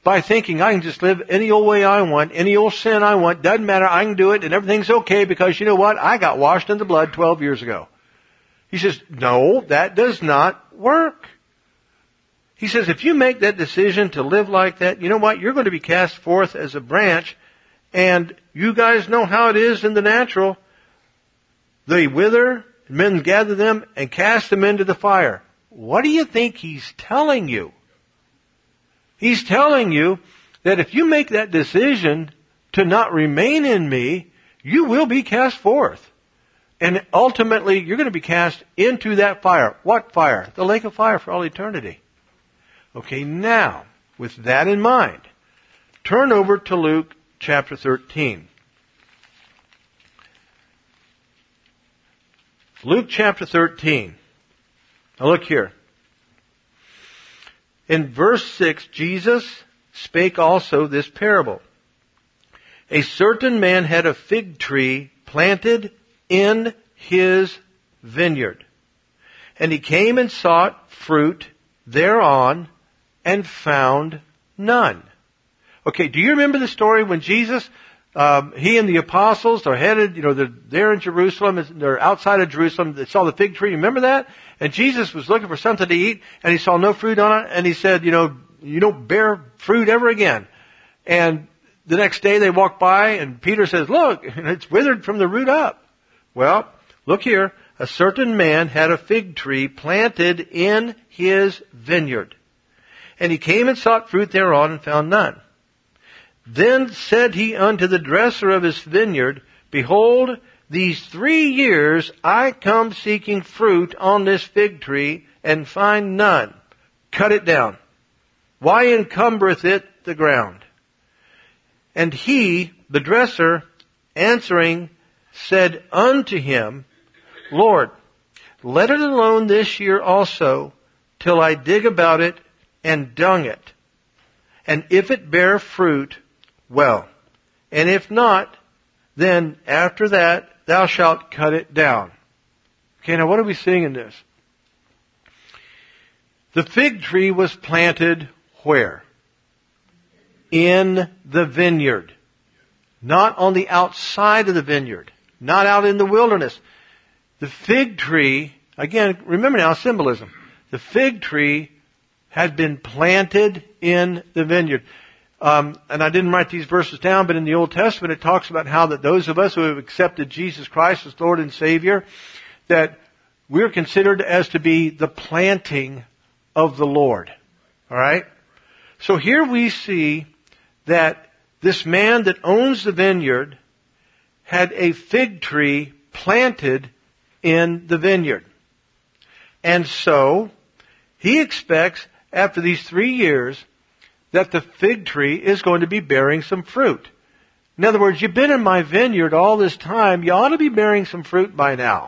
Speaker 1: by thinking I can just live any old way I want, any old sin I want, doesn't matter, I can do it and everything's okay because you know what? I got washed in the blood twelve years ago. He says, no, that does not work. He says, if you make that decision to live like that, you know what? You're going to be cast forth as a branch, and you guys know how it is in the natural. They wither, men gather them, and cast them into the fire. What do you think he's telling you? He's telling you that if you make that decision to not remain in me, you will be cast forth. And ultimately, you're going to be cast into that fire. What fire? The lake of fire for all eternity. Okay, now, with that in mind, turn over to Luke chapter thirteen. Luke chapter thirteen. Now look here. In verse six, Jesus spake also this parable. A certain man had a fig tree planted in his vineyard, and he came and sought fruit thereon, and found none. Okay, do you remember the story when Jesus, um, he and the apostles are headed, you know, they're there in Jerusalem, they're outside of Jerusalem, they saw the fig tree, remember that? And Jesus was looking for something to eat, and he saw no fruit on it, and he said, you know, you don't bear fruit ever again. And the next day they walk by, and Peter says, look, it's withered from the root up. Well, look here, a certain man had a fig tree planted in his vineyard. And he came and sought fruit thereon and found none. Then said he unto the dresser of his vineyard, behold, these three years I come seeking fruit on this fig tree and find none. Cut it down. Why encumbereth it the ground? And he, the dresser, answering, said unto him, Lord, let it alone this year also, till I dig about it and dung it. And if it bear fruit, well. And if not, then after that thou shalt cut it down. Okay, now what are we seeing in this? The fig tree was planted where? In the vineyard. Not on the outside of the vineyard. Not out in the wilderness. The fig tree, again, remember now symbolism. The fig tree had been planted in the vineyard. Um, and I didn't write these verses down, but in the Old Testament it talks about how that those of us who have accepted Jesus Christ as Lord and Savior, that we're considered as to be the planting of the Lord. Alright? So here we see that this man that owns the vineyard had a fig tree planted in the vineyard. And so, he expects after these three years that the fig tree is going to be bearing some fruit. In other words, you've been in my vineyard all this time, you ought to be bearing some fruit by now.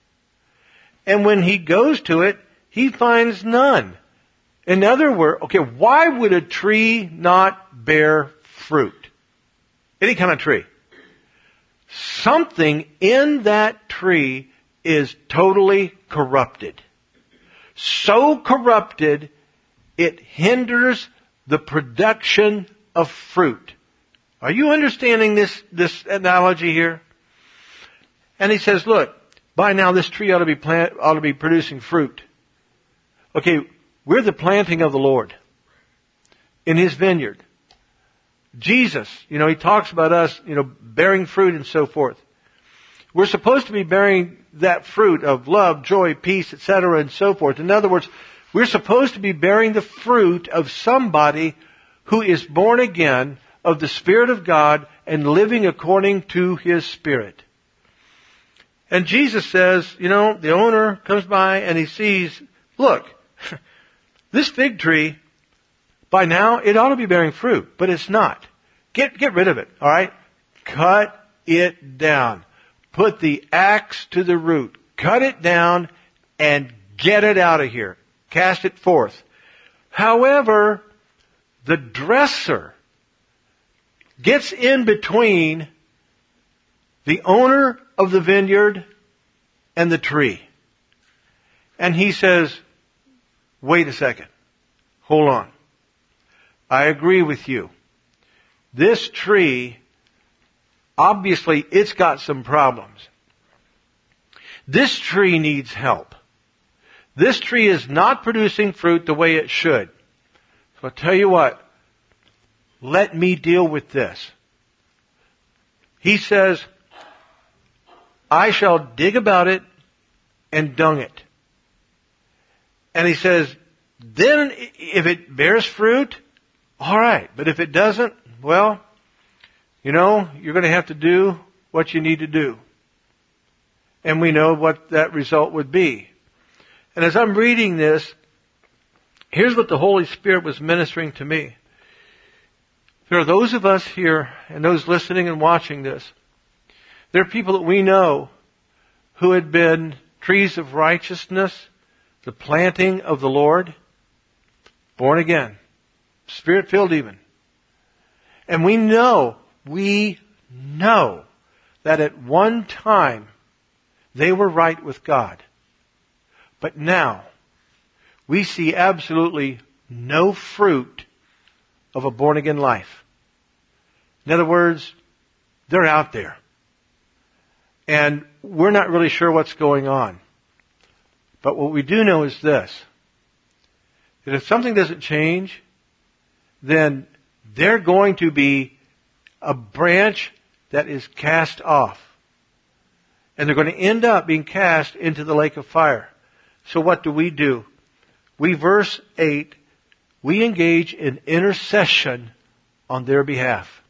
Speaker 1: And when he goes to it, he finds none. In other words, okay, why would a tree not bear fruit? Any kind of tree. Something in that tree is totally corrupted. So corrupted, it hinders the production of fruit. Are you understanding this, this analogy here? And he says, look, by now this tree ought to be plant, ought to be producing fruit. Okay, we're the planting of the Lord in His vineyard. Jesus, you know, He talks about us, you know, bearing fruit and so forth. We're supposed to be bearing that fruit of love, joy, peace, et cetera, and so forth. In other words, we're supposed to be bearing the fruit of somebody who is born again of the Spirit of God and living according to His Spirit. And Jesus says, you know, the owner comes by and he sees, look, this fig tree, by now it ought to be bearing fruit, but it's not. Get, get rid of it, alright? Cut it down. Put the axe to the root. Cut it down and get it out of here. Cast it forth. However, the dresser gets in between the owner of the vineyard and the tree. And he says, wait a second. Hold on. I agree with you. This tree, obviously, it's got some problems. This tree needs help. This tree is not producing fruit the way it should. So I'll tell you what, let me deal with this. He says, I shall dig about it and dung it. And he says, then if it bears fruit, all right. But if it doesn't, well, you know, you're going to have to do what you need to do. And we know what that result would be. And as I'm reading this, here's what the Holy Spirit was ministering to me. There are those of us here and those listening and watching this. There are people that we know who had been trees of righteousness, the planting of the Lord, born again, Spirit-filled even. And we know, we know that at one time they were right with God. But now we see absolutely no fruit of a born-again life. In other words, they're out there. And we're not really sure what's going on. But what we do know is this, that if something doesn't change, then they're going to be a branch that is cast off. And they're going to end up being cast into the lake of fire. So what do we do? We, verse eight, we engage in intercession on their behalf.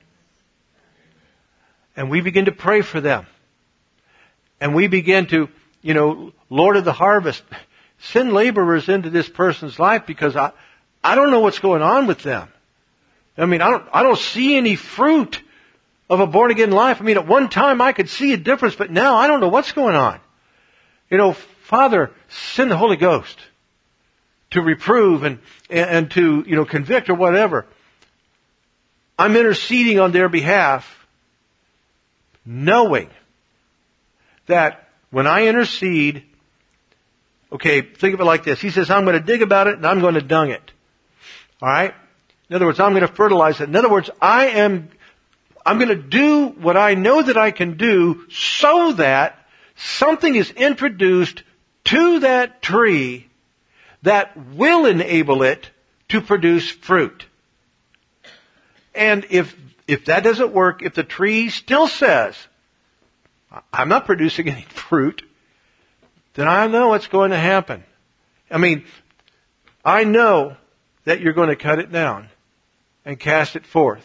Speaker 1: And we begin to pray for them. And we begin to, you know, Lord of the harvest, send laborers into this person's life because I, I don't know what's going on with them. I mean, I don't, I don't see any fruit of a born again life. I mean, at one time I could see a difference, but now I don't know what's going on. You know, Father, send the Holy Ghost to reprove and, and to, you know, convict or whatever. I'm interceding on their behalf, knowing that when I intercede, okay, think of it like this. He says, I'm going to dig about it and I'm going to dung it. All right? In other words, I'm going to fertilize it. In other words, I am, I'm going to do what I know that I can do so that something is introduced to that tree that will enable it to produce fruit. And if, if that doesn't work, if the tree still says, I'm not producing any fruit, then I know what's going to happen. I mean, I know that you're going to cut it down and cast it forth.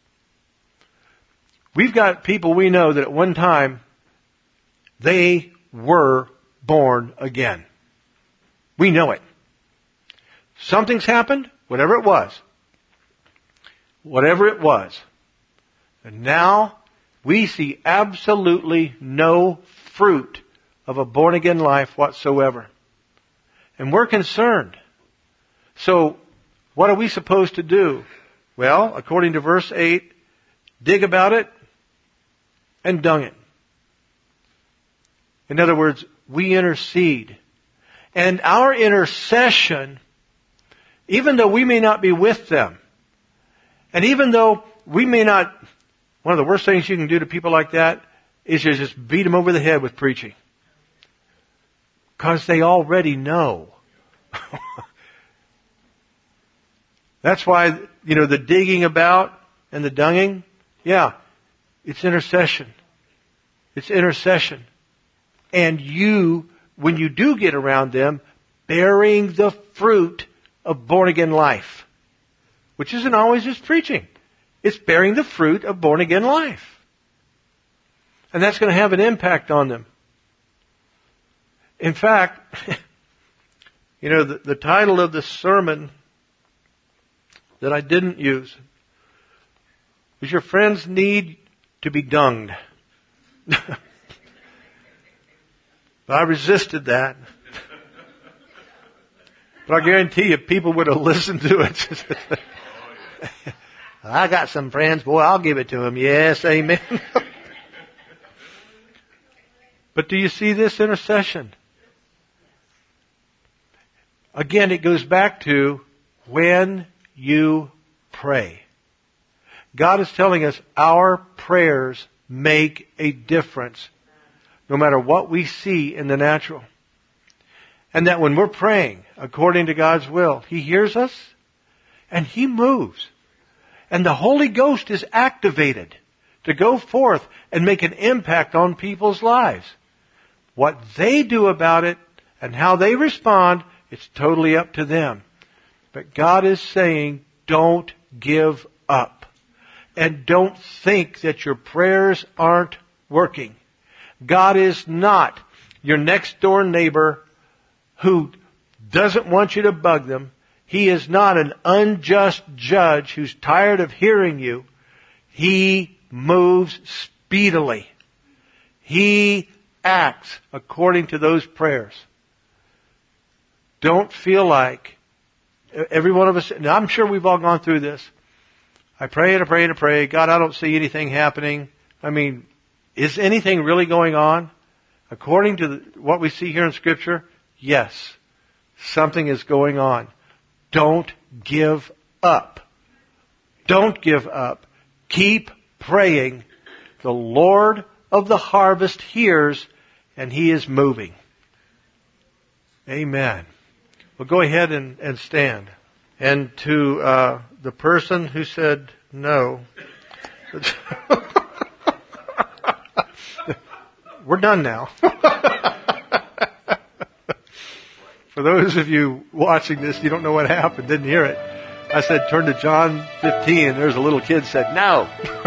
Speaker 1: We've got people we know that at one time, they were born again. We know it. Something's happened, whatever it was. Whatever it was. And now we see absolutely no fruit of a born again life whatsoever. And we're concerned. So, what are we supposed to do? Well, according to verse eight, dig about it and dung it. In other words, we intercede. And our intercession, even though we may not be with them, and even though we may not, one of the worst things you can do to people like that is to just beat them over the head with preaching. Because they already know. That's why, you know, the digging about and the dunging, yeah, it's intercession. It's intercession. And you, when you do get around them, bearing the fruit of born again life. Which isn't always just preaching. It's bearing the fruit of born again life. And that's going to have an impact on them. In fact, you know, the, the title of the sermon that I didn't use was Your Friends Need to Be Dunged. But I resisted that. But I guarantee you people would have listened to it. I got some friends, boy, I'll give it to them. Yes, amen. But do you see this intercession? Again, it goes back to when you pray. God is telling us our prayers make a difference, no matter what we see in the natural. And that when we're praying according to God's will, He hears us and He moves. And the Holy Ghost is activated to go forth and make an impact on people's lives. What they do about it and how they respond, it's totally up to them. But God is saying, don't give up. And don't think that your prayers aren't working. God is not your next door neighbor who doesn't want you to bug them. He is not an unjust judge who's tired of hearing you. He moves speedily. He acts according to those prayers. Don't feel like every one of us, and I'm sure we've all gone through this. I pray and I pray and I pray. God, I don't see anything happening. I mean, is anything really going on? According to the, what we see here in Scripture, yes, something is going on. Don't give up. Don't give up. Keep praying. The Lord of the harvest hears, and He is moving. Amen. Well, go ahead and, and stand. And to uh, the person who said no, we're done now. For those of you watching this, you don't know what happened, didn't hear it. I said, turn to John fifteen, and there's a little kid said, no.